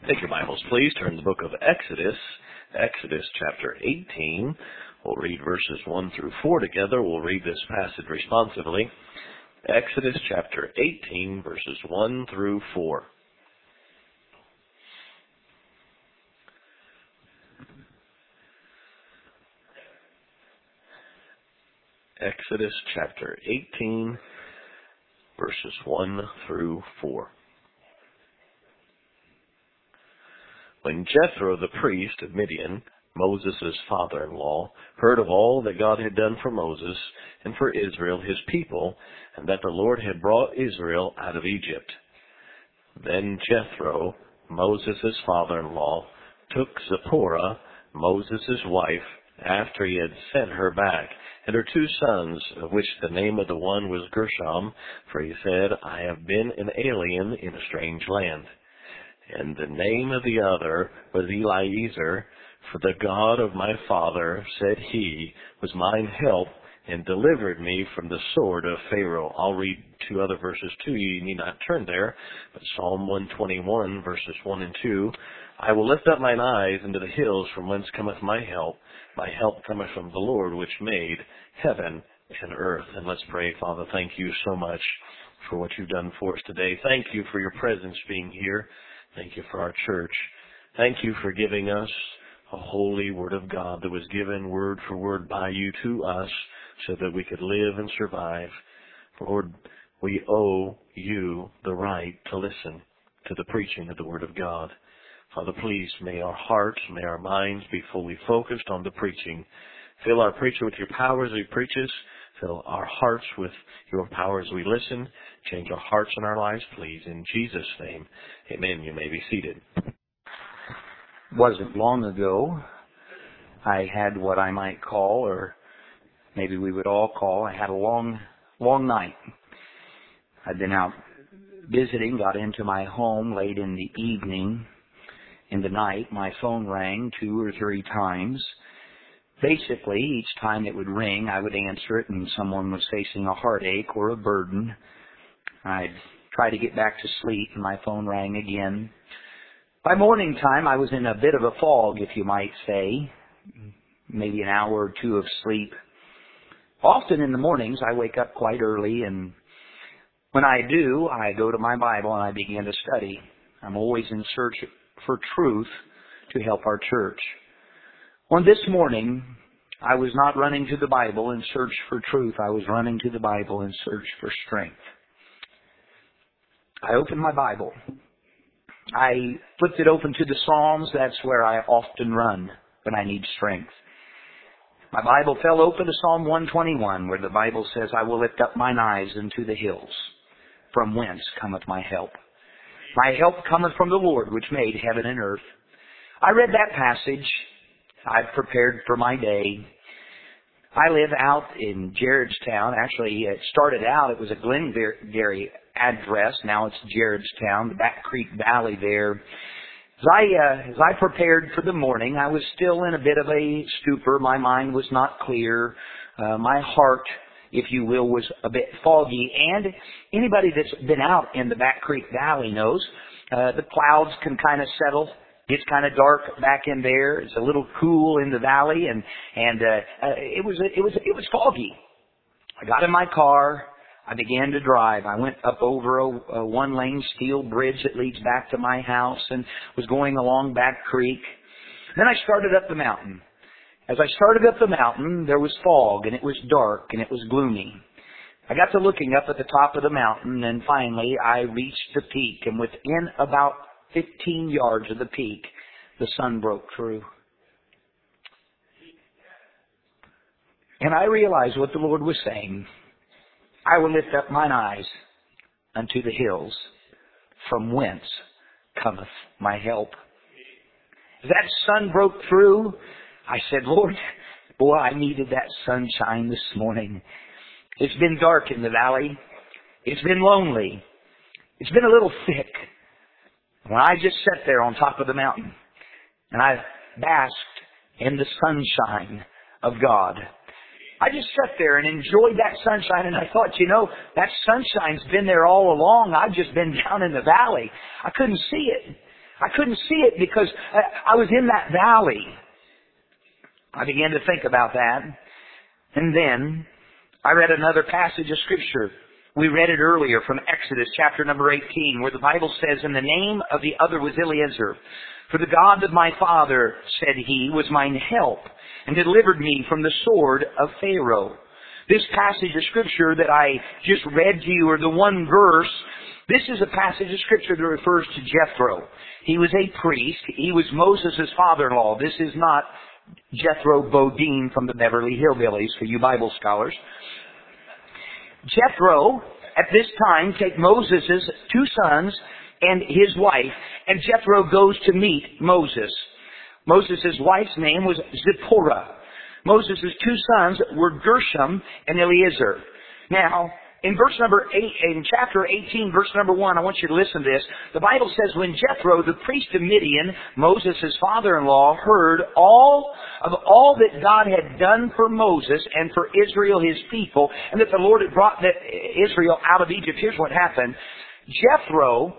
Take your Bibles, please. Turn to the book of Exodus, Exodus chapter 18. We'll read verses 1 through 4 together. We'll read this passage responsively. Exodus chapter 18, verses 1 through 4. Exodus chapter 18, verses 1 through 4. When Jethro the priest of Midian, Moses' father-in-law, heard of all that God had done for Moses and for Israel his people, and that the Lord had brought Israel out of Egypt, then Jethro, Moses' father-in-law, took Zipporah, Moses' wife, after he had sent her back, and her 2 sons, of which the name of the one was Gershom, for he said, I have been an alien in a strange land. And the name of the other was Eliezer, for the God of my father, said he, was mine help, and delivered me from the sword of Pharaoh. I'll read 2 other verses to you. You need not turn there. But Psalm 121, verses 1 and 2. I will lift up mine eyes into the hills from whence cometh my help. My help cometh from the Lord, which made heaven and earth. And let's pray. Father, thank you so much for what you've done for us today. Thank you for your presence being here. Thank you for our church. Thank you for giving us a holy word of God that was given word for word by you to us so that we could live and survive. Lord, we owe you the right to listen to the preaching of the word of God. Father, please, may our hearts, may our minds be fully focused on the preaching. Fill our preacher with your power as he preaches. Fill our hearts with your power as we listen. Change our hearts and our lives, please. In Jesus' name, amen. You may be seated. Wasn't long ago, I had what I might call, or maybe we would all call, I had a long night. I'd been out visiting, got into my home late in the evening. In the night, my phone rang 2 or 3 times. Basically, each time it would ring, I would answer it, and someone was facing a heartache or a burden. I'd try to get back to sleep, and my phone rang again. By morning time, I was in a bit of a fog, if you might say, maybe an hour or 2 of sleep. Often in the mornings, I wake up quite early, and when I do, I go to my Bible and I begin to study. I'm always in search for truth to help our church. On this morning, I was not running to the Bible in search for truth. I was running to the Bible in search for strength. I opened my Bible. I flipped it open to the Psalms. That's where I often run when I need strength. My Bible fell open to Psalm 121, where the Bible says, I will lift up mine eyes unto the hills, from whence cometh my help. My help cometh from the Lord, which made heaven and earth. I read that passage. I've prepared for my day. I live out in Gerardstown. Actually, it started out, it was a Glengarry address. Now it's Gerardstown, the Back Creek Valley there. As I prepared for the morning, I was still in a bit of a stupor. My mind was not clear. My heart, if you will, was a bit foggy. And anybody that's been out in the Back Creek Valley knows the clouds can kind of settle. It's kind of dark back in there. It's a little cool in the valley, and it was foggy. I got in my car. I began to drive. I went up over a 1-lane steel bridge that leads back to my house and was going along Back Creek. Then I started up the mountain. As I started up the mountain, there was fog, and it was dark, and it was gloomy. I got to looking up at the top of the mountain, and finally I reached the peak, and within about 15 yards of the peak, the sun broke through. And I realized what the Lord was saying. I will lift up mine eyes unto the hills, from whence cometh my help. As that sun broke through, I said, Lord, boy, I needed that sunshine this morning. It's been dark in the valley. It's been lonely. It's been a little thick. When I just sat there on top of the mountain and I basked in the sunshine of God, I just sat there and enjoyed that sunshine, and I thought, that sunshine's been there all along. I've just been down in the valley. I couldn't see it. I couldn't see it because I was in that valley. I began to think about that. And then I read another passage of Scripture. We read it earlier from Exodus chapter number 18, where the Bible says, "And the name of the other was Eliezer. For the God of my father, said he, was mine help, and delivered me from the sword of Pharaoh." This passage of Scripture that I just read to you, or the one verse, this is a passage of Scripture that refers to Jethro. He was a priest. He was Moses' father-in-law. This is not Jethro Bodine from the Beverly Hillbillies, for you Bible scholars. Jethro, at this time, take Moses' two sons and his wife, and Jethro goes to meet Moses. Moses' wife's name was Zipporah. Moses' two sons were Gershom and Eliezer. Now, in verse number 8, in chapter 18, verse number 1, I want you to listen to this. The Bible says, "When Jethro, the priest of Midian, Moses' father-in-law, heard all that God had done for Moses and for Israel, his people, and that the Lord had brought Israel out of Egypt," here's what happened. Jethro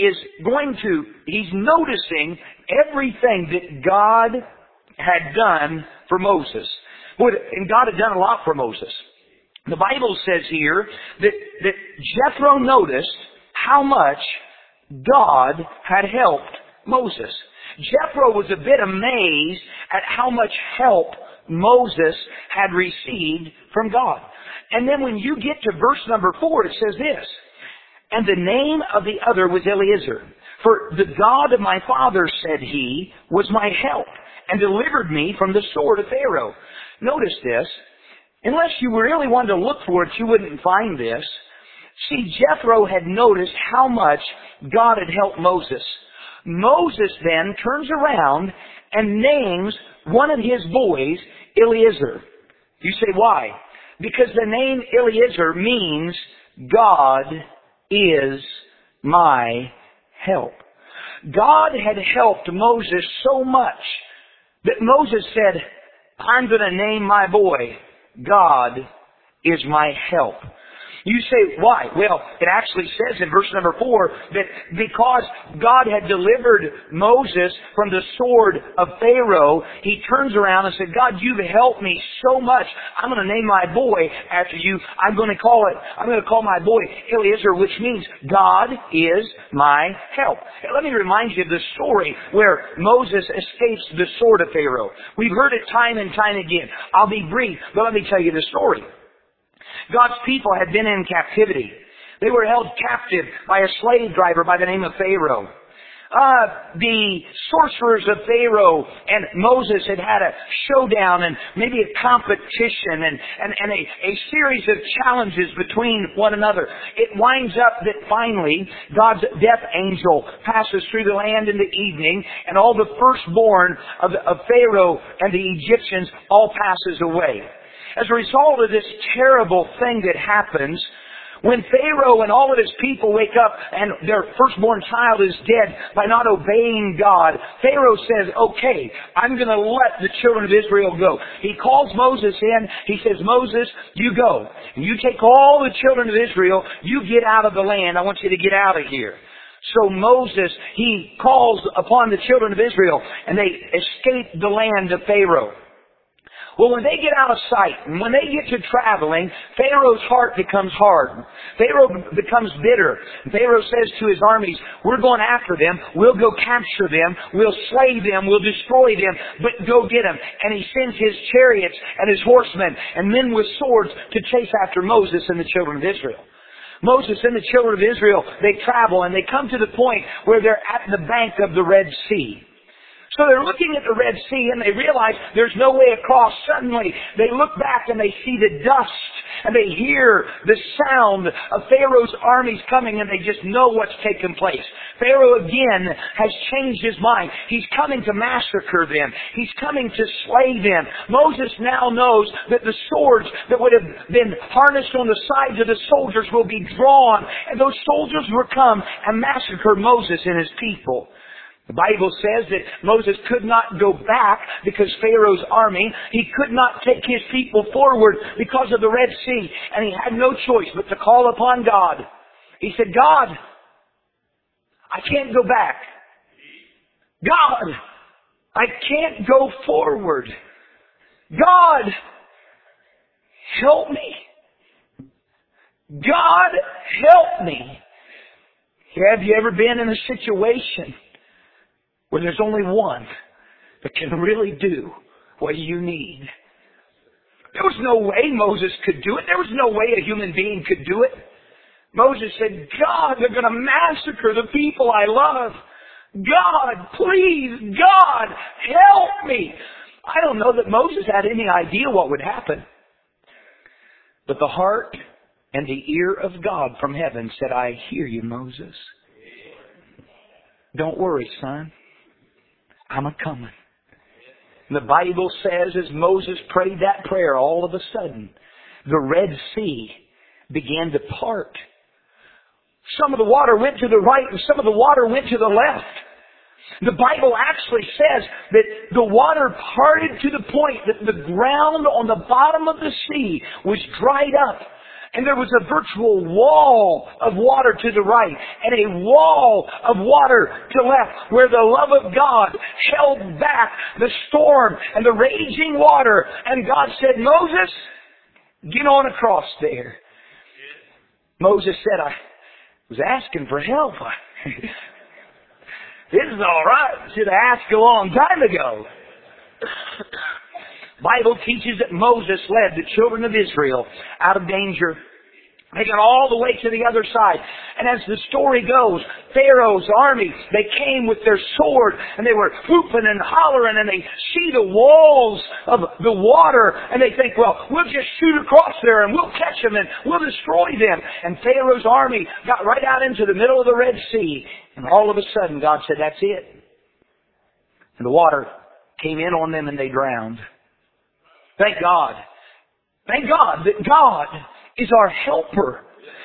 he's noticing everything that God had done for Moses. And God had done a lot for Moses. The Bible says here that Jethro noticed how much God had helped Moses. Jethro was a bit amazed at how much help Moses had received from God. And then when you get to verse number 4, it says this, "And the name of the other was Eliezer. For the God of my father, said he, was my help, and delivered me from the sword of Pharaoh." Notice this. Unless you really wanted to look for it, you wouldn't find this. See, Jethro had noticed how much God had helped Moses. Moses then turns around and names one of his boys Eliezer. You say, why? Because the name Eliezer means God is my help. God had helped Moses so much that Moses said, "I'm going to name my boy God is my help." You say, why? Well, it actually says in verse number 4 that because God had delivered Moses from the sword of Pharaoh, he turns around and said, "God, you've helped me so much. I'm going to name my boy after you. I'm going to call my boy Eliezer," which means God is my help. Now, let me remind you of the story where Moses escapes the sword of Pharaoh. We've heard it time and time again. I'll be brief, but let me tell you the story. God's people had been in captivity. They were held captive by a slave driver by the name of Pharaoh. The sorcerers of Pharaoh and Moses had had a showdown and maybe a competition and a series of challenges between one another. It winds up that finally God's death angel passes through the land in the evening, and all the firstborn of Pharaoh and the Egyptians all passes away. As a result of this terrible thing that happens, when Pharaoh and all of his people wake up and their firstborn child is dead by not obeying God, Pharaoh says, "Okay, I'm going to let the children of Israel go." He calls Moses in. He says, "Moses, you go. You take all the children of Israel. You get out of the land. I want you to get out of here." So Moses, he calls upon the children of Israel, and they escape the land of Pharaoh. Well, when they get out of sight, and when they get to traveling, Pharaoh's heart becomes hard. Pharaoh becomes bitter. Pharaoh says to his armies, "We're going after them. We'll go capture them. We'll slay them. We'll destroy them. But go get them." And he sends his chariots and his horsemen and men with swords to chase after Moses and the children of Israel. Moses and the children of Israel, they travel and they come to the point where they're at the bank of the Red Sea. So they're looking at the Red Sea and they realize there's no way across. Suddenly they look back and they see the dust and they hear the sound of Pharaoh's armies coming, and they just know what's taken place. Pharaoh again has changed his mind. He's coming to massacre them. He's coming to slay them. Moses now knows that the swords that would have been harnessed on the sides of the soldiers will be drawn, and those soldiers will come and massacre Moses and his people. The Bible says that Moses could not go back because Pharaoh's army, he could not take his people forward because of the Red Sea, and he had no choice but to call upon God. He said, "God, I can't go back. God, I can't go forward. God, help me. God, help me. Have you ever been in a situation where there's only one that can really do what you need? There was no way Moses could do it. There was no way a human being could do it. Moses said, God, they're going to massacre the people I love. God, please, God, help me. I don't know that Moses had any idea what would happen. But the heart and the ear of God from heaven said, I hear you, Moses. Don't worry, son. I'm a-coming. And the Bible says as Moses prayed that prayer, all of a sudden, the Red Sea began to part. Some of the water went to the right and some of the water went to the left. The Bible actually says that the water parted to the point that the ground on the bottom of the sea was dried up. And there was a virtual wall of water to the right and a wall of water to the left where the love of God held back the storm and the raging water. And God said, Moses, get on across there. Moses said, I was asking for help. This is all right. Should have asked a long time ago. Bible teaches that Moses led the children of Israel out of danger. They got all the way to the other side. And as the story goes, Pharaoh's army, they came with their sword and they were whooping and hollering and they see the walls of the water and they think, well, we'll just shoot across there and we'll catch them and we'll destroy them. And Pharaoh's army got right out into the middle of the Red Sea. And all of a sudden God said, that's it. And the water came in on them and they drowned. Thank God. Thank God that God is our helper.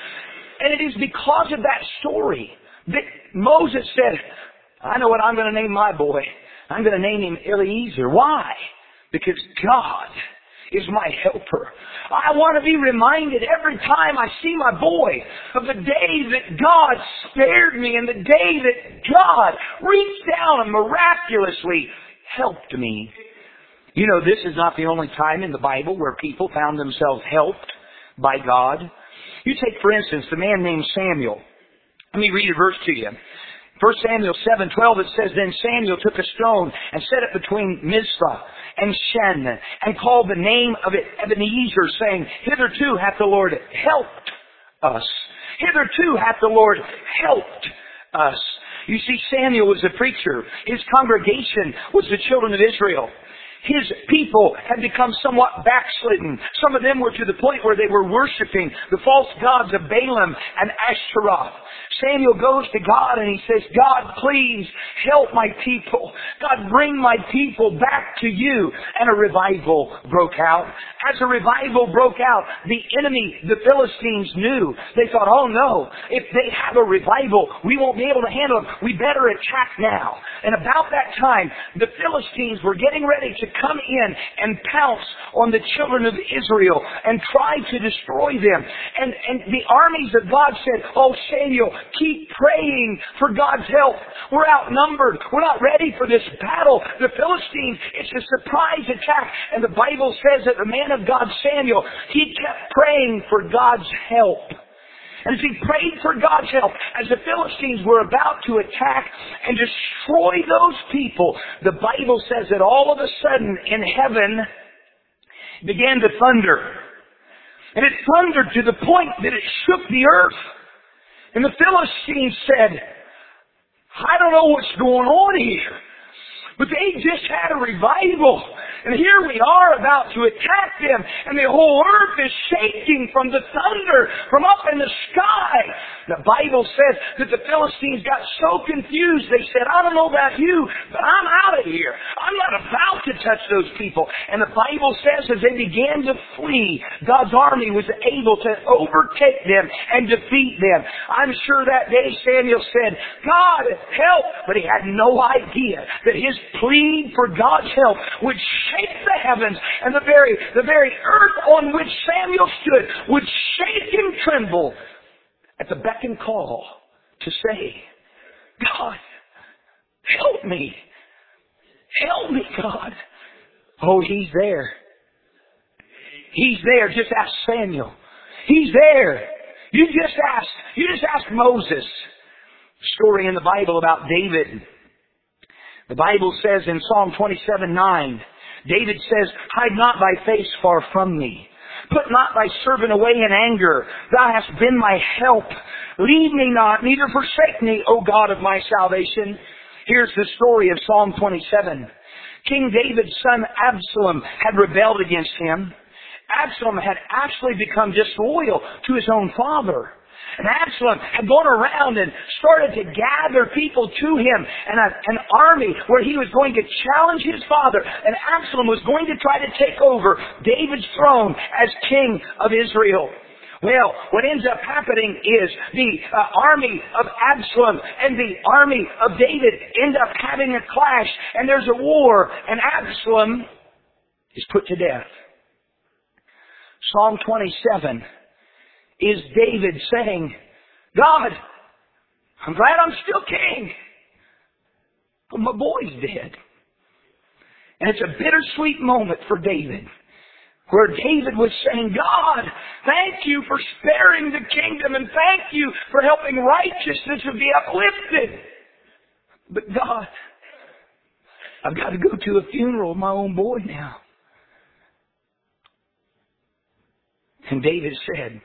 And it is because of that story that Moses said, I know what I'm going to name my boy. I'm going to name him Eliezer. Why? Because God is my helper. I want to be reminded every time I see my boy of the day that God spared me and the day that God reached down and miraculously helped me. You know, this is not the only time in the Bible where people found themselves helped by God. You take, for instance, the man named Samuel. Let me read a verse to you. 1 Samuel 7:12, it says, Then Samuel took a stone and set it between Mizpah and Shen, and called the name of it Ebenezer, saying, Hitherto hath the Lord helped us. Hitherto hath the Lord helped us. You see, Samuel was a preacher. His congregation was the children of Israel. His people had become somewhat backslidden. Some of them were to the point where they were worshiping the false gods of Balaam and Ashtaroth. Samuel goes to God and he says, God, please help my people. God, bring my people back to you. And a revival broke out. As a revival broke out, the enemy, the Philistines, knew. They thought, oh no, if they have a revival, we won't be able to handle it. We better attack now. And about that time, the Philistines were getting ready to come in and pounce on the children of Israel and try to destroy them. And the armies of God said, oh Samuel, keep praying for God's help. We're outnumbered. We're not ready for this battle. The Philistines, it's a surprise attack. And the Bible says that the man of God, Samuel, he kept praying for God's help. And as he prayed for God's help, as the Philistines were about to attack and destroy those people, the Bible says that all of a sudden in heaven began to thunder. And it thundered to the point that it shook the earth. And the Philistines said, I don't know what's going on here, but they just had a revival. And here we are about to attack them, and the whole earth is shaking from the thunder from up in the sky. The Bible says that the Philistines got so confused, they said, I don't know about you, but I'm out of here. I'm not about to touch those people. And the Bible says as they began to flee, God's army was able to overtake them and defeat them. I'm sure that day Samuel said, God, help! But he had no idea that his plea for God's help would shake the heavens, and the very earth on which Samuel stood would shake and tremble at the beck and call to say, God, Help me. Help me, God. Oh, He's there. He's there. Just ask Samuel. He's there. You just ask Moses. Story in the Bible about David. The Bible says in Psalm 27:9, David says, hide not thy face far from me. Put not thy servant away in anger. Thou hast been my help. Leave me not, neither forsake me, O God of my salvation. Here's the story of Psalm 27. King David's son Absalom had rebelled against him. Absalom had actually become disloyal to his own father. And Absalom had gone around and started to gather people to him and an army where he was going to challenge his father. And Absalom was going to try to take over David's throne as king of Israel. Well, what ends up happening is the army of Absalom and the army of David end up having a clash, and there's a war, and Absalom is put to death. Psalm 27 is David saying, God, I'm glad I'm still king, but my boy's dead. And it's a bittersweet moment for David, where David was saying, God, thank you for sparing the kingdom, and thank you for helping righteousness to be uplifted. But God, I've got to go to a funeral of my own boy now. And David said,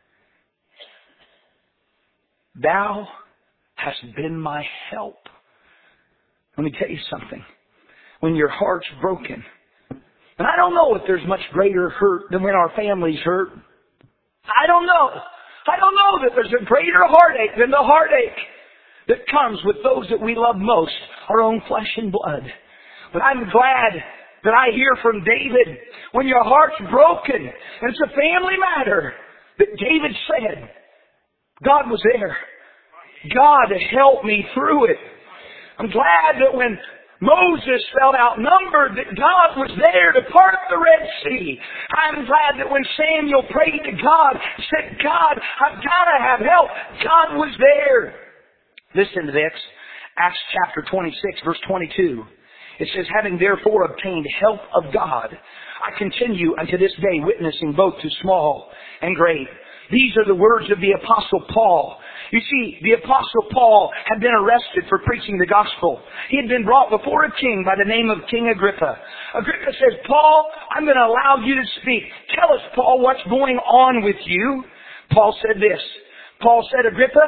Thou hast been my help. Let me tell you something. When your heart's broken, and I don't know if there's much greater hurt than when our family's hurt. I don't know. I don't know that there's a greater heartache than the heartache that comes with those that we love most, our own flesh and blood. But I'm glad that I hear from David, when your heart's broken, and it's a family matter, that David said, God was there. God helped me through it. I'm glad that when Moses felt outnumbered, that God was there to part the Red Sea. I'm glad that when Samuel prayed to God, said, God, I've got to have help. God was there. Listen to this. Acts chapter 26, verse 22. It says, having therefore obtained help of God, I continue unto this day witnessing both to small and great. These are the words of the Apostle Paul. You see, the Apostle Paul had been arrested for preaching the gospel. He had been brought before a king by the name of King Agrippa. Agrippa says, Paul, I'm going to allow you to speak. Tell us, Paul, what's going on with you? Paul said this. Paul said, Agrippa,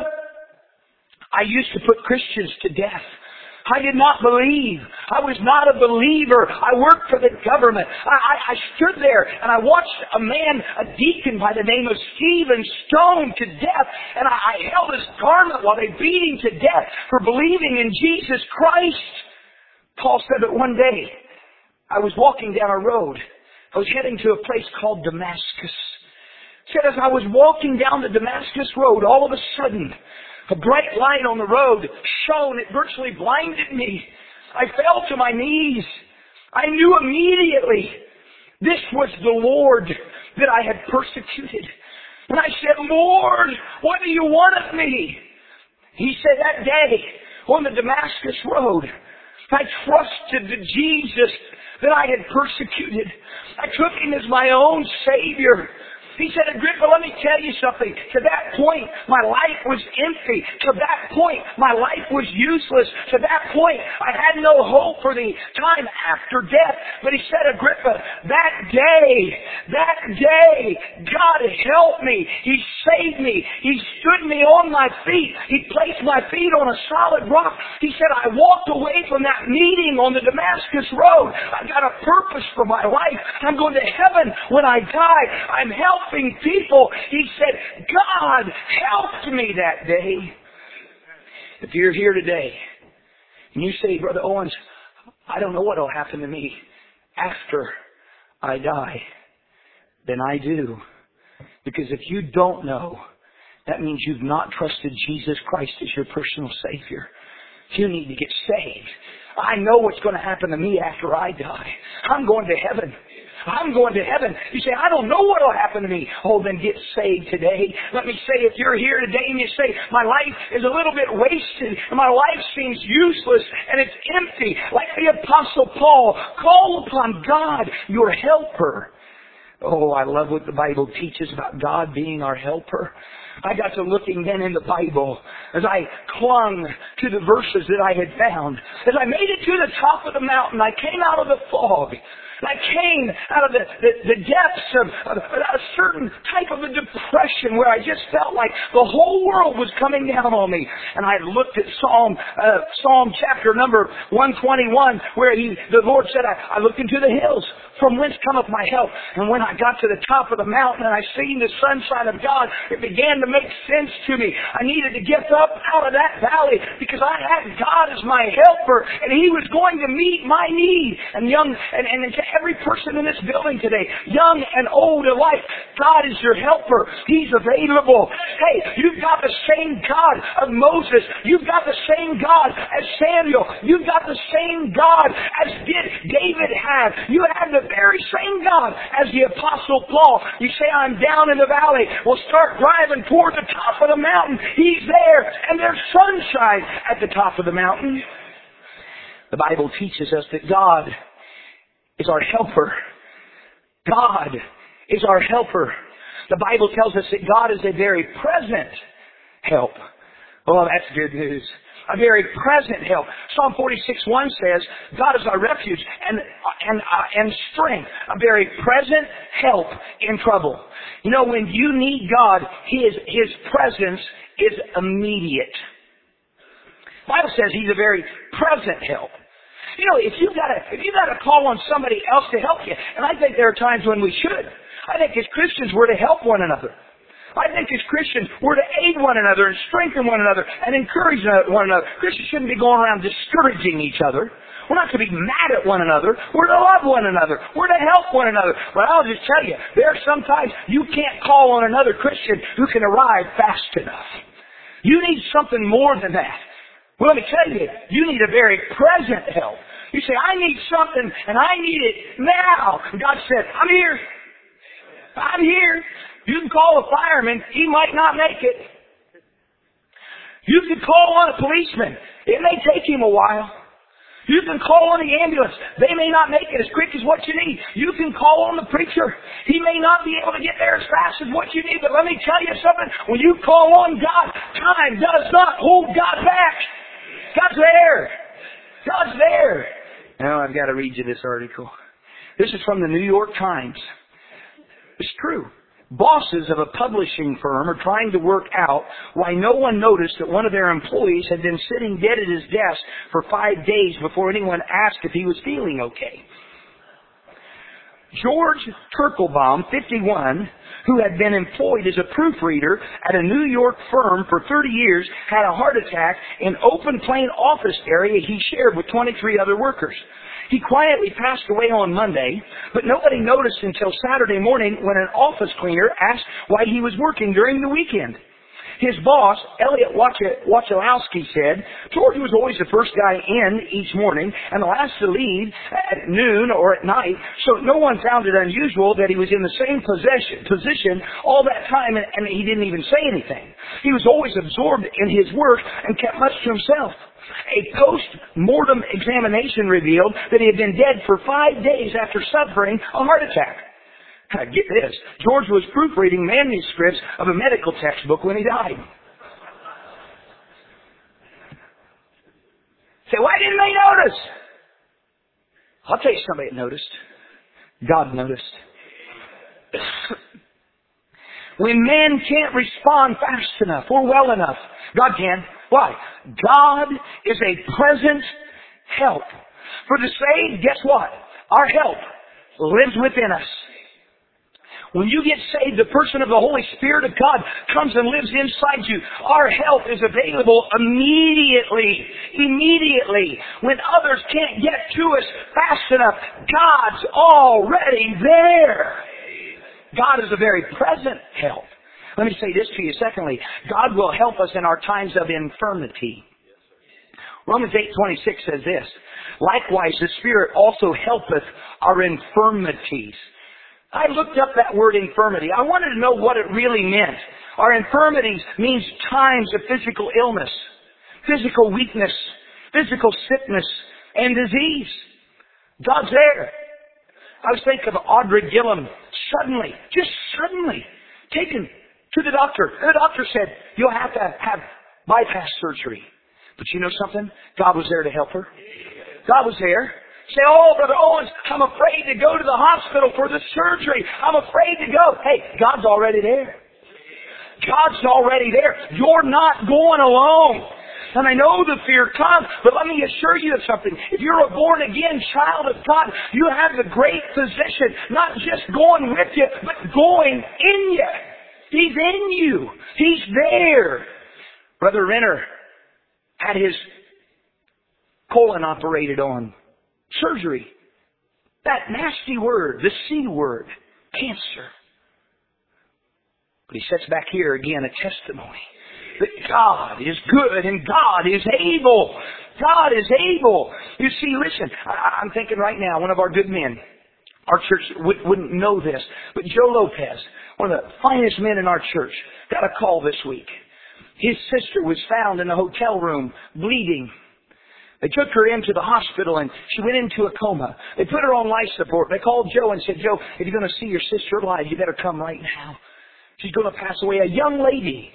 I used to put Christians to death. I did not believe. I was not a believer. I worked for the government. I stood there and I watched a man, a deacon by the name of Stephen, stoned to death. And I held his garment while they beat him to death for believing in Jesus Christ. Paul said that one day I was walking down a road. I was heading to a place called Damascus. He said as I was walking down the Damascus road, all of a sudden, a bright light on the road shone. It virtually blinded me. I fell to my knees. I knew immediately this was the Lord that I had persecuted. And I said, Lord, what do you want of me? He said, that day on the Damascus road, I trusted the Jesus that I had persecuted. I took Him as my own Savior. He said, Agrippa, let me tell you something. To that point, my life was empty. To that point, my life was useless. To that point, I had no hope for the time after death. But he said, Agrippa, that day, God helped me. He saved me. He stood me on my feet. He placed my feet on a solid rock. He said, I walked away from that meeting on the Damascus road. I've got a purpose for my life. I'm going to heaven when I die. I'm helping people. He said, God helped me that day. If you're here today and you say, Brother Owens, I don't know what will happen to me after I die, then I do. Because if you don't know, that means you've not trusted Jesus Christ as your personal Savior. You need to get saved. I know what's going to happen to me after I die. I'm going to heaven. I'm going to heaven. You say, I don't know what will happen to me. Oh, then get saved today. Let me say, if you're here today and you say, my life is a little bit wasted and my life seems useless and it's empty, like the Apostle Paul, call upon God, your helper. Oh, I love what the Bible teaches about God being our helper. I got to looking then in the Bible as I clung to the verses that I had found. As I made it to the top of the mountain, I came out of the fog. I came out of the depths of a certain type of a depression where I just felt like the whole world was coming down on me. And I looked at Psalm chapter number 121 where the Lord said, I looked into the hills. From whence cometh my help? And when I got to the top of the mountain and I seen the sunshine of God, it began to make sense to me. I needed to get up out of that valley because I had God as my helper and He was going to meet my need. And to every person in this building today, young and old alike, God is your helper. He's available. Hey, you've got the same God of Moses. You've got the same God as Samuel. You've got the same God as David had. You have the very same God as the Apostle Paul. You say, I'm down in the valley. Well, start driving toward the top of the mountain. He's there, and there's sunshine at the top of the mountain. The Bible teaches us that God is our helper. God is our helper. The Bible tells us that God is a very present help. Oh, that's good news. A very present help. Psalm 46:1 says, God is our refuge and strength. A very present help in trouble. You know, when you need God, His presence is immediate. The Bible says He's a very present help. You know, if you've got to call on somebody else to help you, and I think there are times when we should. I think as Christians we're to help one another. I think as Christians, we're to aid one another and strengthen one another and encourage one another. Christians shouldn't be going around discouraging each other. We're not to be mad at one another. We're to love one another. We're to help one another. But I'll just tell you, there are sometimes you can't call on another Christian who can arrive fast enough. You need something more than that. Well, let me tell you, you need a very present help. You say, I need something and I need it now. And God said, I'm here. I'm here. You can call a fireman. He might not make it. You can call on a policeman. It may take him a while. You can call on the ambulance. They may not make it as quick as what you need. You can call on the preacher. He may not be able to get there as fast as what you need. But let me tell you something. When you call on God, time does not hold God back. God's there. God's there. Now I've got to read you this article. This is from the New York Times. It's true. Bosses of a publishing firm are trying to work out why no one noticed that one of their employees had been sitting dead at his desk for 5 days before anyone asked if he was feeling okay. George Turkelbaum, 51, who had been employed as a proofreader at a New York firm for 30 years, had a heart attack in open plan office area he shared with 23 other workers. He quietly passed away on Monday, but nobody noticed until Saturday morning when an office cleaner asked why he was working during the weekend. His boss, Elliot Wachowski, said, George was always the first guy in each morning and the last to leave at noon or at night, so no one found it unusual that he was in the same position all that time and he didn't even say anything. He was always absorbed in his work and kept much to himself. A post-mortem examination revealed that he had been dead for 5 days after suffering a heart attack. Get this. George was proofreading manuscripts of a medical textbook when he died. Say, why didn't they notice? I'll tell you somebody that noticed. God noticed. When man can't respond fast enough or well enough, God can. Why? God is a present help. For the saved, guess what? Our help lives within us. When you get saved, the person of the Holy Spirit of God comes and lives inside you. Our help is available immediately. Immediately. When others can't get to us fast enough, God's already there. God is a very present help. Let me say this to you. Secondly, God will help us in our times of infirmity. Romans 8:26 says this, likewise the Spirit also helpeth our infirmities. I looked up that word infirmity. I wanted to know what it really meant. Our infirmities means times of physical illness, physical weakness, physical sickness, and disease. God's there. I was thinking of Audrey Gillum, suddenly, just suddenly, taken to the doctor. The doctor said, you'll have to have bypass surgery. But you know something? God was there to help her. God was there. Say, oh, Brother Owens, I'm afraid to go to the hospital for the surgery. I'm afraid to go. Hey, God's already there. God's already there. You're not going alone. And I know the fear comes, but let me assure you of something. If you're a born-again child of God, you have the great physician, not just going with you, but going in you. He's in you. He's there. Brother Renner had his colon operated on. Surgery. That nasty word, the C word, cancer. But he sets back here again a testimony that God is good and God is able. God is able. You see, listen, I'm thinking right now, one of our good men, our church wouldn't know this, but Joe Lopez, one of the finest men in our church, got a call this week. His sister was found in a hotel room bleeding. They took her into the hospital and she went into a coma. They put her on life support. They called Joe and said, Joe, if you're going to see your sister alive, you better come right now. She's going to pass away. A young lady.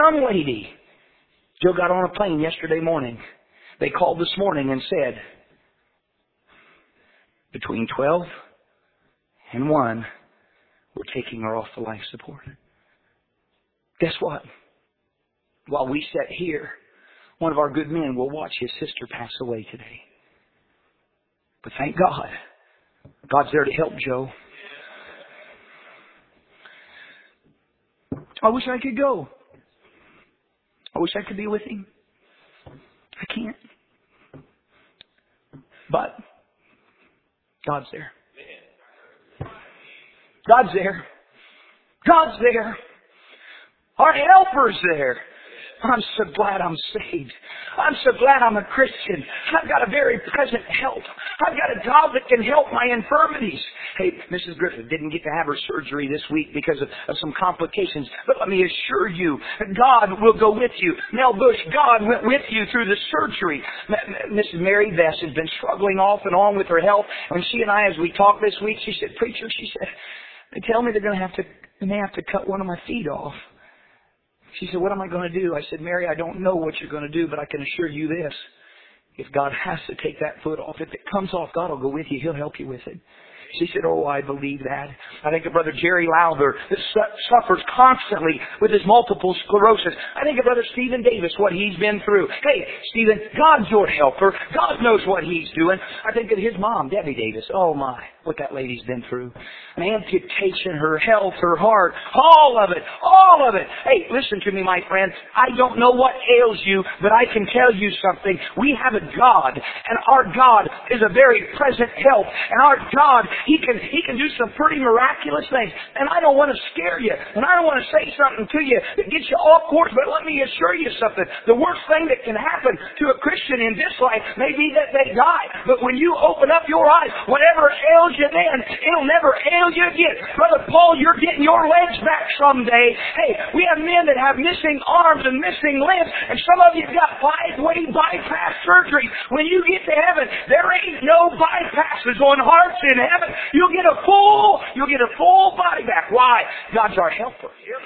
Joe got on a plane yesterday morning. They called this morning and said, between 12 and 1, we're taking her off the life support. Guess what? While we sit here, one of our good men will watch his sister pass away today. But thank God, God's there to help Joe. I wish I could go. I wish I could be with him. I can't. But God's there. God's there. God's there. Our helper's there. I'm so glad I'm saved. I'm so glad I'm a Christian. I've got a very present help. I've got a God that can help my infirmities. Hey, Mrs. Griffith didn't get to have her surgery this week because of some complications. But let me assure you, God will go with you. Mel Bush, God went with you through the surgery. Mrs. Mary Vess has been struggling off and on with her health. When she and I, as we talked this week, she said, Preacher, she said, they tell me they may have to cut one of my feet off. She said, what am I going to do? I said, Mary, I don't know what you're going to do, but I can assure you this. If God has to take that foot off, if it comes off, God will go with you. He'll help you with it. She said, oh, I believe that. I think of Brother Jerry Lowther that suffers constantly with his multiple sclerosis. I think of Brother Stephen Davis, what he's been through. Hey, Stephen, God's your helper. God knows what he's doing. I think of his mom, Debbie Davis. Oh, my, what that lady's been through. An amputation, her health, her heart, all of it, all of it. Hey, listen to me, my friend. I don't know what ails you, but I can tell you something. We have a God, and our God is a very present help. And our God, He can do some pretty miraculous things. And I don't want to scare you. And I don't want to say something to you that gets you off course. But let me assure you something. The worst thing that can happen to a Christian in this life may be that they die. But when you open up your eyes, whatever ails you then, it'll never ail you again. Brother Paul, you're getting your legs back someday. Hey, we have men that have missing arms and missing limbs. And some of you have got 5-way bypass surgery. When you get to heaven, there ain't no bypasses on hearts in heaven. You'll get a full body back. Why? God's our helper.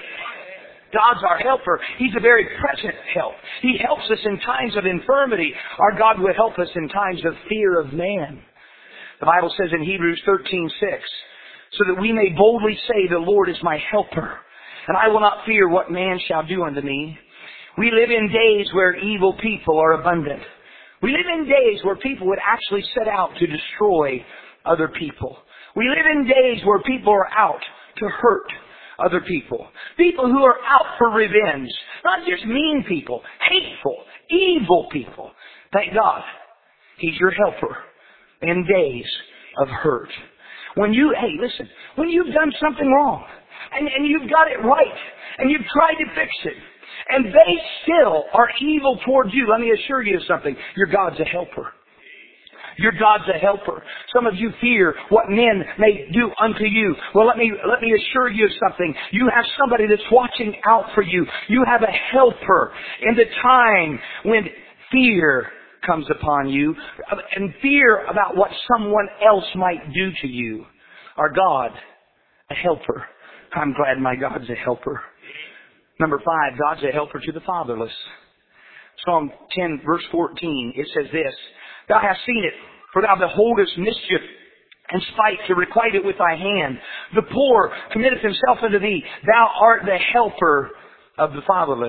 God's our helper. He's a very present help. He helps us in times of infirmity. Our God will help us in times of fear of man. The Bible says in Hebrews 13:6, so that we may boldly say, the Lord is my helper, and I will not fear what man shall do unto me. We live in days where evil people are abundant. We live in days where people would actually set out to destroy other people. We live in days where people are out to hurt other people. People who are out for revenge. Not just mean people, hateful, evil people. Thank God, He's your helper in days of hurt. When you've done something wrong, and you've got it right, and you've tried to fix it, and they still are evil towards you, let me assure you of something. Your God's a helper. Your God's a helper. Some of you fear what men may do unto you. Well, let me assure you of something. You have somebody that's watching out for you. You have a helper in the time when fear comes upon you, and fear about what someone else might do to you. Our God, a helper. I'm glad my God's a helper. Number 5, God's a helper to the fatherless. Psalm 10, verse 14, it says this, Thou hast seen it, for thou beholdest mischief and spite to requite it with thy hand. The poor committeth himself unto thee. Thou art the helper of the fatherless.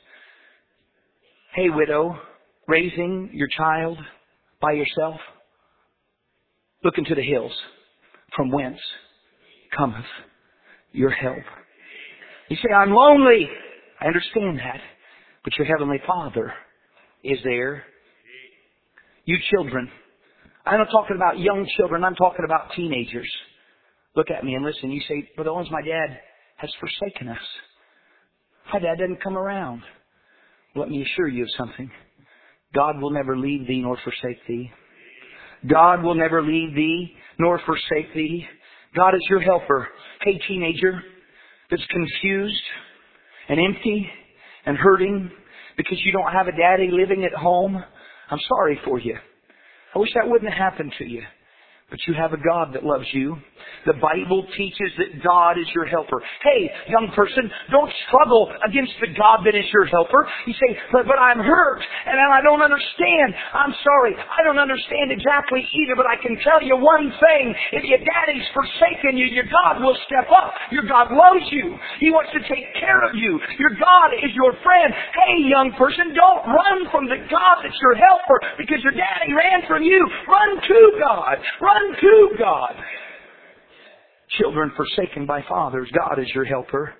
Hey, widow, raising your child by yourself, look into the hills, from whence cometh your help. You say, I'm lonely. I understand that. But your Heavenly Father is there. You children. I'm not talking about young children. I'm talking about teenagers. Look at me and listen. You say, Brother Owens, my dad has forsaken us. My dad didn't come around. Let me assure you of something. God will never leave thee nor forsake thee. God will never leave thee nor forsake thee. God is your helper. Hey, teenager that's confused and empty and hurting because you don't have a daddy living at home, I'm sorry for you. I wish that wouldn't have happened to you. But you have a God that loves you. The Bible teaches that God is your helper. Hey, young person, don't struggle against the God that is your helper. You say, but I'm hurt and I don't understand. I'm sorry, I don't understand exactly either, but I can tell you one thing. If your daddy's forsaken you, your God will step up. Your God loves you. He wants to take care of you. Your God is your friend. Hey, young person, don't run from the God that's your helper because your daddy ran from you. Run to God. Run to God. Children forsaken by fathers, God is your helper.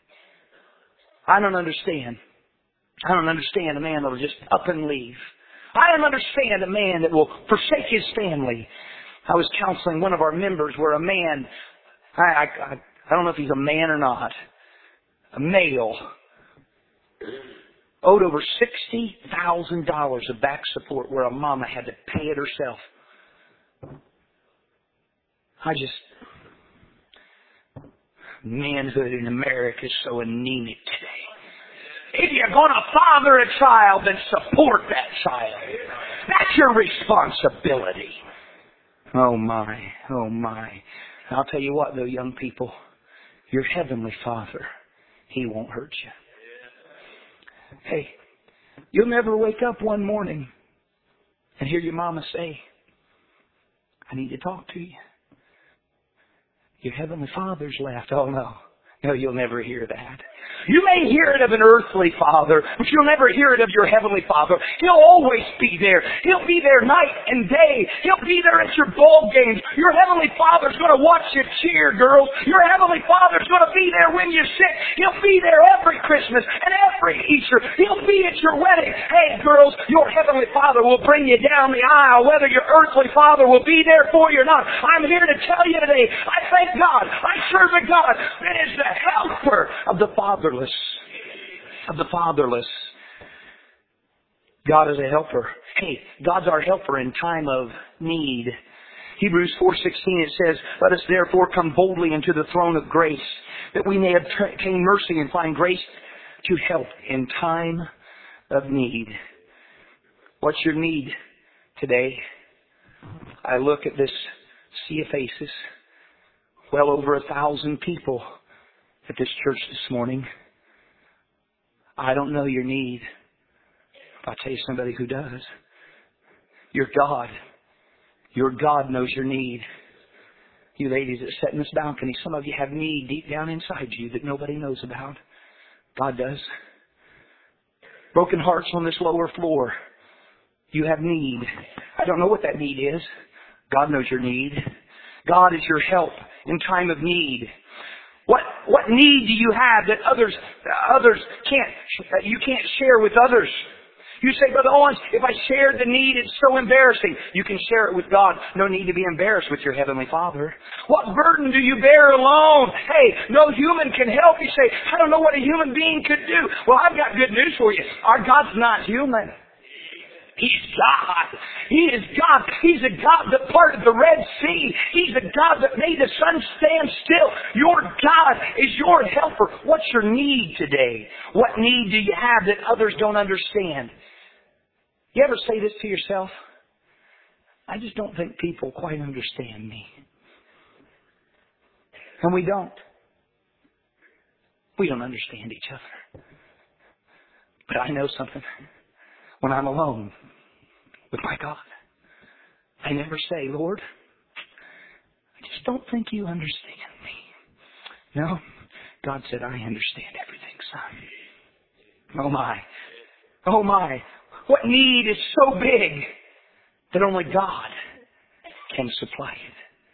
I don't understand. I don't understand a man that will just up and leave. I don't understand a man that will forsake his family. I was counseling one of our members where a man, I don't know if he's a man or not, a male, owed over $60,000 of back support where a mama had to pay it herself. Manhood in America is so anemic today. If you're going to father a child, then support that child. That's your responsibility. Oh my, oh my. I'll tell you what though, young people, your Heavenly Father, He won't hurt you. Hey, you'll never wake up one morning and hear your mama say, I need to talk to you. Your Heavenly Father's left. Oh no. No, you'll never hear that. You may hear it of an earthly father, but you'll never hear it of your Heavenly Father. He'll always be there. He'll be there night and day. He'll be there at your ball games. Your Heavenly Father's going to watch you cheer, girls. Your Heavenly Father's going to be there when you're sick. He'll be there every Christmas and every Easter. He'll be at your wedding. Hey, girls, your Heavenly Father will bring you down the aisle, whether your earthly father will be there for you or not. I'm here to tell you today, I thank God. I serve a God that is the helper of the fatherless. Of the fatherless. God is a helper. Hey, God's our helper in time of need. Hebrews 4:16 it says, Let us therefore come boldly into the throne of grace, that we may obtain mercy and find grace to help in time of need. What's your need today? I look at this sea of faces. Well over 1,000 people at this church this morning. I don't know your need. I'll tell you somebody who does. Your God. Your God knows your need. You ladies that sit in this balcony, some of you have need deep down inside you that nobody knows about. God does. Broken hearts on this lower floor. You have need. I don't know what that need is. God knows your need. God is your help in time of need. What need do you have that others you can't share with others? You say, Brother Owens, if I share the need, it's so embarrassing. You can share it with God. No need to be embarrassed with your Heavenly Father. What burden do you bear alone? Hey, no human can help. You say, I don't know what a human being could do. Well, I've got good news for you. Our God's not human. He's God. He is God. He's a God that parted the Red Sea. He's a God that made the sun stand still. Your God is your helper. What's your need today? What need do you have that others don't understand? You ever say this to yourself? I just don't think people quite understand me. And we don't. We don't understand each other. But I know something. When I'm alone with my God, I never say, Lord, I just don't think you understand me. No, God said, I understand everything, son. Oh my. Oh my. What need is so big that only God can supply it.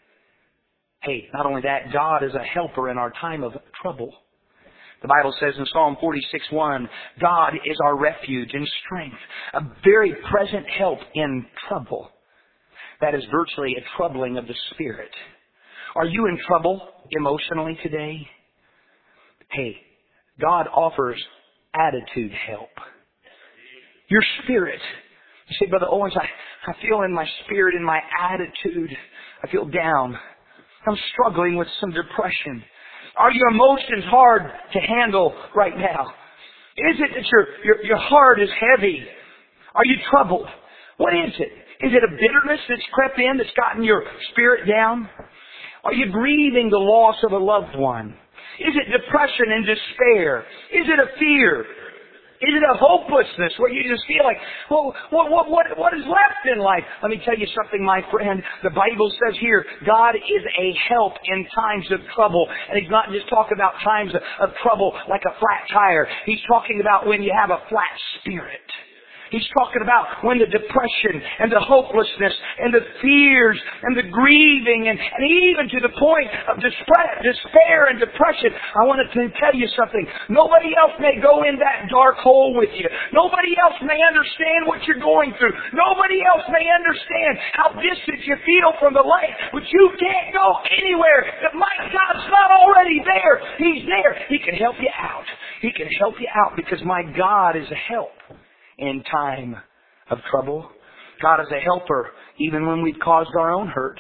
Hey, not only that, God is a helper in our time of trouble. The Bible says in Psalm 46:1, God is our refuge and strength, a very present help in trouble. That is virtually a troubling of the spirit. Are you in trouble emotionally today? Hey, God offers attitude help. Your spirit. You say, Brother Owens, I feel in my spirit, in my attitude, I feel down. I'm struggling with some depression. Are your emotions hard to handle right now? Is it that your heart is heavy? Are you troubled? What is it? Is it a bitterness that's crept in that's gotten your spirit down? Are you grieving the loss of a loved one? Is it depression and despair? Is it a fear? Is it a hopelessness where you just feel like, well, what is left in life? Let me tell you something, my friend. The Bible says here, God is a help in times of trouble. And He's not just talking about times of trouble like a flat tire. He's talking about when you have a flat spirit. He's talking about when the depression and the hopelessness and the fears and the grieving and even to the point of despair and depression. I want to tell you something. Nobody else may go in that dark hole with you. Nobody else may understand what you're going through. Nobody else may understand how distant you feel from the light. But you can't go anywhere that my God's not already there. He's there. He can help you out. He can help you out because my God is a help in time of trouble. God is a helper even when we've caused our own hurt.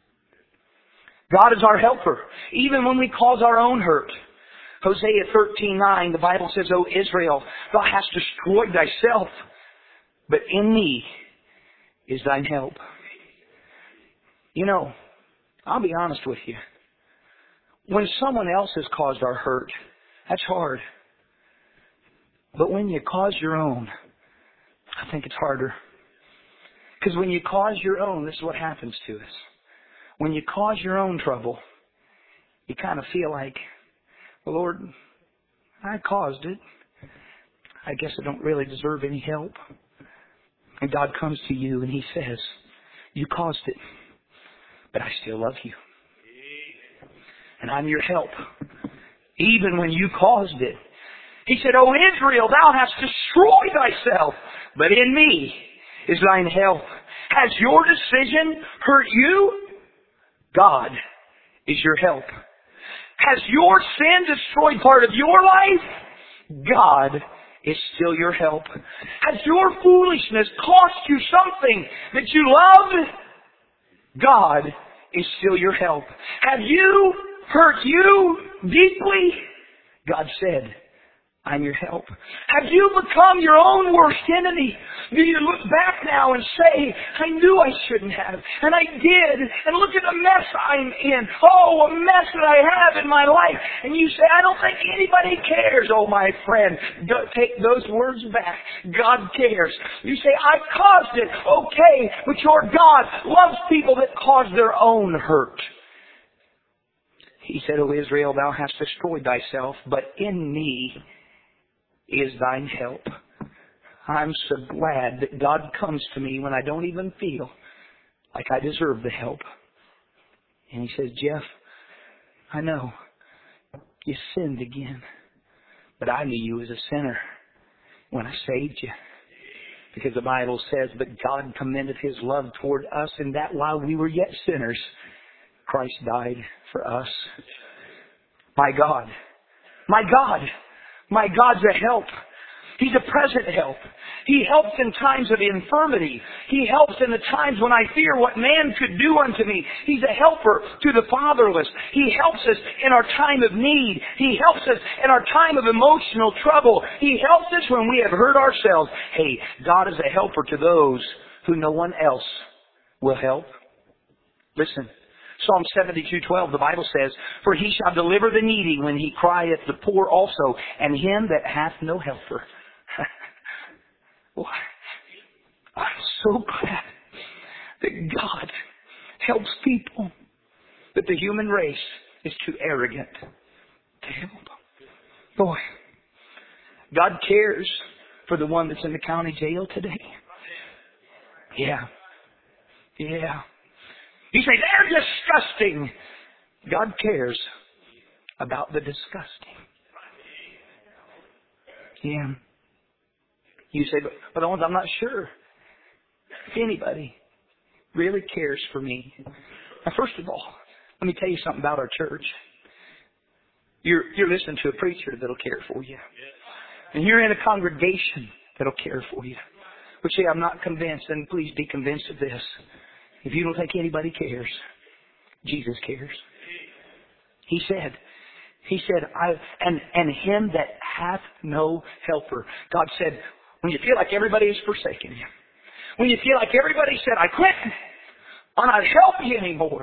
God is our helper even when we cause our own hurt. Hosea 13:9, the Bible says, O Israel, thou hast destroyed thyself, but in me is thine help. You know, I'll be honest with you. When someone else has caused our hurt, that's hard. But when you cause your own, I think it's harder. Because when you cause your own, this is what happens to us. When you cause your own trouble, you kind of feel like, well, Lord, I caused it. I guess I don't really deserve any help. And God comes to you and He says, you caused it, but I still love you. And I'm your help, even when you caused it. He said, O Israel, thou hast destroyed thyself, but in me is thine help. Has your decision hurt you? God is your help. Has your sin destroyed part of your life? God is still your help. Has your foolishness cost you something that you love? God is still your help. Have you hurt you deeply? God said, I'm your help. Have you become your own worst enemy? Do you look back now and say, I knew I shouldn't have, and I did, and look at the mess I'm in. Oh, a mess that I have in my life. And you say, I don't think anybody cares. Oh, my friend, take those words back. God cares. You say, I caused it. Okay, but your God loves people that cause their own hurt. He said, O Israel, thou hast destroyed thyself, but in me is thine help. I'm so glad that God comes to me when I don't even feel like I deserve the help. And He says, Jeff, I know you sinned again, but I knew you as a sinner when I saved you. Because the Bible says, but God commended His love toward us, and that while we were yet sinners, Christ died for us. My God, my God, my God's a help. He's a present help. He helps in times of infirmity. He helps in the times when I fear what man could do unto me. He's a helper to the fatherless. He helps us in our time of need. He helps us in our time of emotional trouble. He helps us when we have hurt ourselves. Hey, God is a helper to those who no one else will help. Listen. Psalm 72:12, the Bible says, "For he shall deliver the needy when he crieth, the poor also, and him that hath no helper." Well, I'm so glad that God helps people, that the human race is too arrogant to help. Boy, God cares for the one that's in the county jail today. Yeah. You say, they're disgusting. God cares about the disgusting. Yeah. You say, but I'm not sure if anybody really cares for me. Now, first of all, let me tell you something about our church. You're listening to a preacher that'll care for you. And you're in a congregation that'll care for you. But see, I'm not convinced, and please be convinced of this. If you don't think anybody cares, Jesus cares. He said, and him that hath no helper. God said, when you feel like everybody is forsaking you, when you feel like everybody said, I quit, I'm not helping you anymore.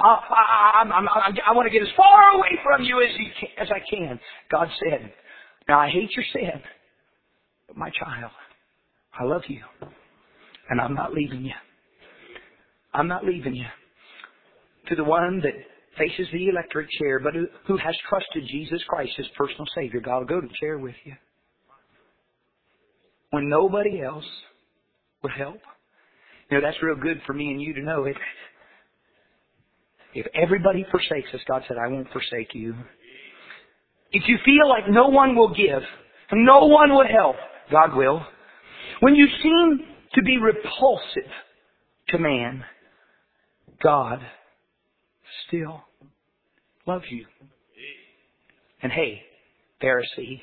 I want to get as far away from you as I can. God said, now I hate your sin, but my child, I love you, and I'm not leaving you. I'm not leaving you. To the one that faces the electric chair, but who has trusted Jesus Christ as personal Savior, God will go to the chair with you. When nobody else would help. You know, that's real good for me and you to know it. If everybody forsakes us, God said, I won't forsake you. If you feel like no one will give, no one would help, God will. When you seem to be repulsive to man, God still loves you. And hey, Pharisee,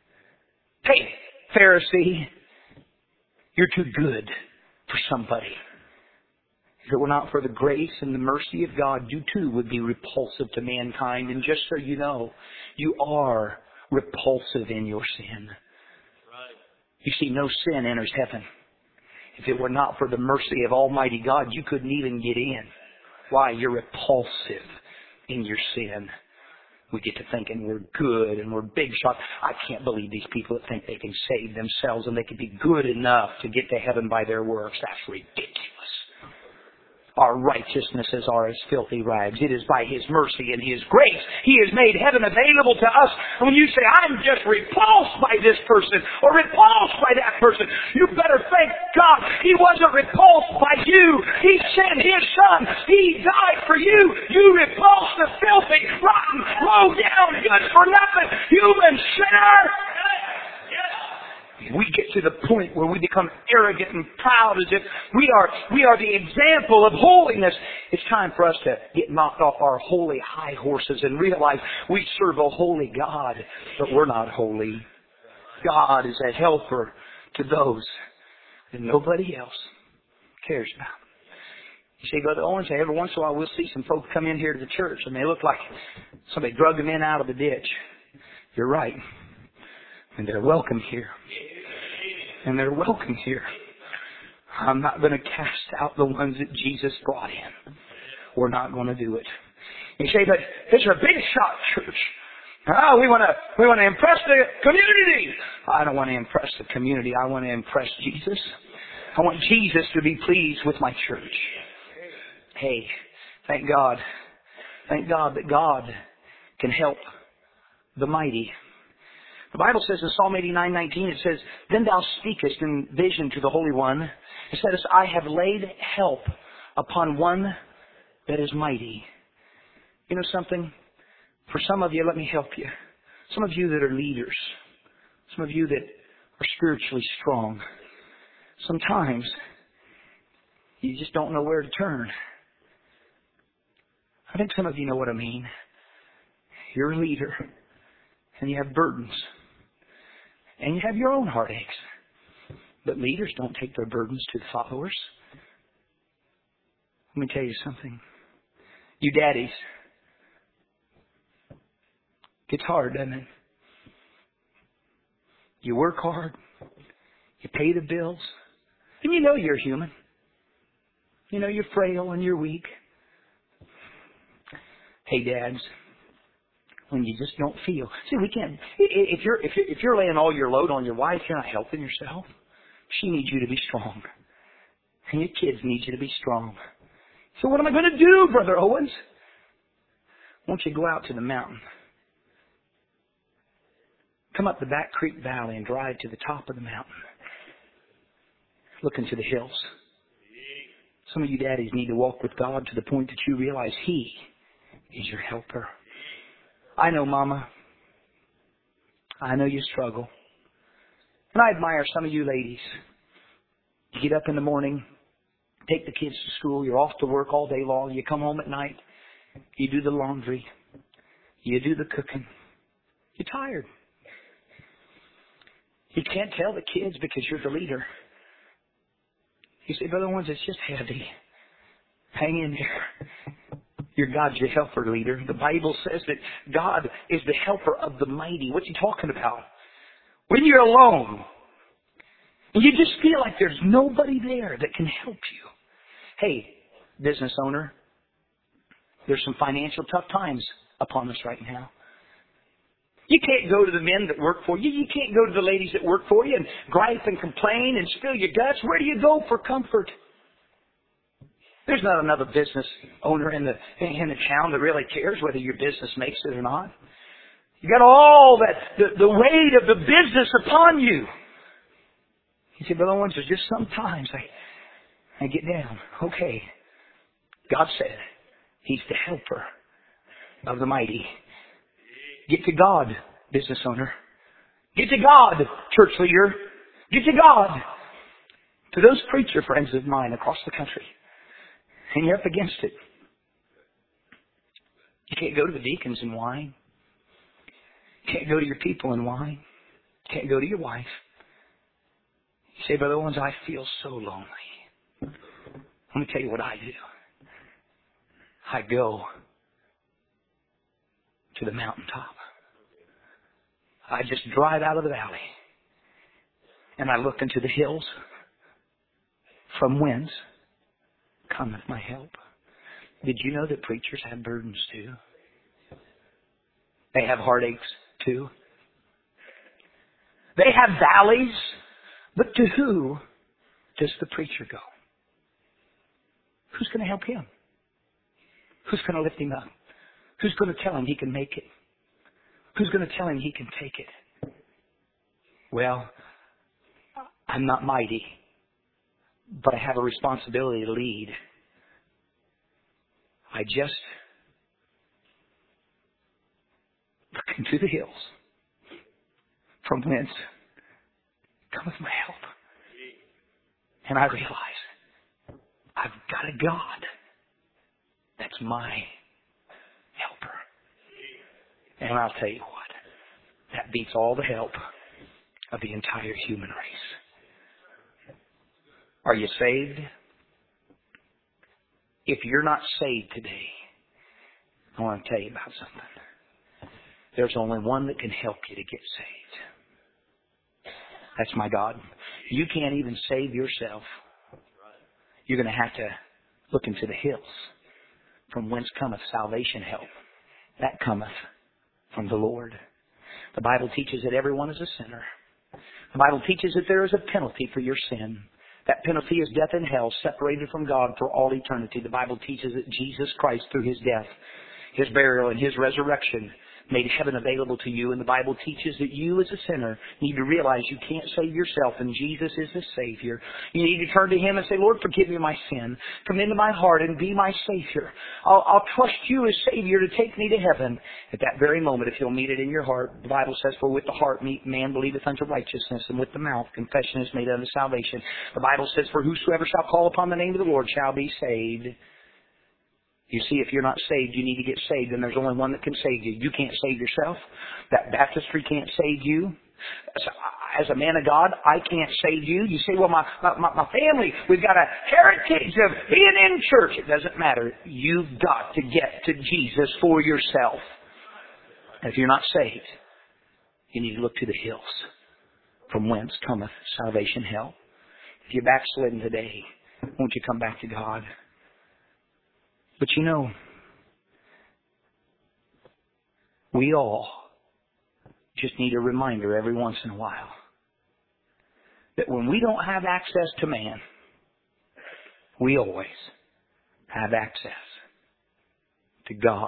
you're too good for somebody. If it were not for the grace and the mercy of God, you too would be repulsive to mankind. And just so you know, you are repulsive in your sin. You see, no sin enters heaven. If it were not for the mercy of Almighty God, you couldn't even get in. Why? You're repulsive in your sin. We get to thinking we're good and we're big shots. I can't believe these people that think they can save themselves and they can be good enough to get to heaven by their works. That's ridiculous. Our righteousnesses are as filthy rags. It is by His mercy and His grace He has made heaven available to us. And when you say, I'm just repulsed by this person or repulsed by that person, you better thank God He wasn't repulsed by you. He sent His Son. He died for you. You repulsed the filthy, rotten, low down, good for nothing human sinner. We get to the point where we become arrogant and proud as if we are the example of holiness. It's time for us to get knocked off our holy high horses and realize we serve a holy God, but we're not holy. God is a helper to those that nobody else cares about. You see, Brother Owens, every once in a while we'll see some folks come in here to the church and they look like somebody drug them in out of the ditch. You're right. And they're welcome here. And they're welcome here. I'm not going to cast out the ones that Jesus brought in. We're not going to do it. You say, but this is a big shot church. Oh, we want to impress the community. I don't want to impress the community. I want to impress Jesus. I want Jesus to be pleased with my church. Hey, thank God. Thank God that God can help the mighty. The Bible says in Psalm 89:19, it says, Then thou speakest in vision to the Holy One. It says, I have laid help upon one that is mighty. You know something? For some of you, let me help you. Some of you that are leaders. Some of you that are spiritually strong. Sometimes you just don't know where to turn. I think some of you know what I mean. You're a leader and you have burdens. And you have your own heartaches. But leaders don't take their burdens to the followers. Let me tell you something. You daddies, it's hard, doesn't it? You work hard. You pay the bills. And you know you're human. You know you're frail and you're weak. Hey, dads, when you just don't feel. See, we can't. If you're laying all your load on your wife, you're not helping yourself. She needs you to be strong. And your kids need you to be strong. So what am I going to do, Brother Owens? Won't you go out to the mountain? Come up the Back Creek Valley and drive to the top of the mountain. Look into the hills. Some of you daddies need to walk with God to the point that you realize He is your helper. I know, Mama. I know you struggle. And I admire some of you ladies. You get up in the morning, take the kids to school, you're off to work all day long, you come home at night, you do the laundry, you do the cooking. You're tired. You can't tell the kids because you're the leader. You say, Brother Owens, it's just heavy. Hang in there. You're God's your helper, leader. The Bible says that God is the helper of the mighty. What's He talking about? When you're alone, and you just feel like there's nobody there that can help you. Hey, business owner, there's some financial tough times upon us right now. You can't go to the men that work for you. You can't go to the ladies that work for you and gripe and complain and spill your guts. Where do you go for comfort? There's not another business owner in the town that really cares whether your business makes it or not. You got all that, the weight of the business upon you. You say, Brother Owens, there's just sometimes I get down. Okay. God said He's the helper of the mighty. Get to God, business owner. Get to God, church leader. Get to God. To those preacher friends of mine across the country. And you're up against it. You can't go to the deacons and whine. You can't go to your people and whine. You can't go to your wife. You say, Brother Owens, I feel so lonely. Let me tell you what I do. I go to the mountaintop. I just drive out of the valley. And I look into the hills. From whence cometh my help? Did you know that preachers have burdens too? They have heartaches too. They have valleys. But to who does the preacher go? Who's going to help him? Who's going to lift him up? Who's going to tell him he can make it? Who's going to tell him he can take it? Well, I'm not mighty, but I have a responsibility to lead. I just look into the hills, from whence cometh my help. And I realize I've got a God that's my helper. And I'll tell you what, that beats all the help of the entire human race. Are you saved? If you're not saved today, I want to tell you about something. There's only one that can help you to get saved. That's my God. You can't even save yourself. You're going to have to look into the hills. From whence cometh salvation help? That cometh from the Lord. The Bible teaches that everyone is a sinner. The Bible teaches that there is a penalty for your sin. That penalty is death and hell, separated from God for all eternity. The Bible teaches that Jesus Christ, through His death, His burial, and His resurrection, made heaven available to you. And the Bible teaches that you as a sinner need to realize you can't save yourself, and Jesus is the Savior. You need to turn to Him and say, Lord, forgive me my sin. Come into my heart and be my Savior. I'll trust you as Savior to take me to heaven. At that very moment, if you'll meet it in your heart, the Bible says, for with the heart man believeth unto righteousness, and with the mouth confession is made unto salvation. The Bible says, for whosoever shall call upon the name of the Lord shall be saved. You see, if you're not saved, you need to get saved, and there's only one that can save you. You can't save yourself. That baptistry can't save you. So as a man of God, I can't save you. You say, well, my family, we've got a heritage of being in church. It doesn't matter. You've got to get to Jesus for yourself. If you're not saved, you need to look to the hills, from whence cometh salvation help. If you're backslidden today, won't you come back to God? But you know, we all just need a reminder every once in a while that when we don't have access to man, we always have access to God.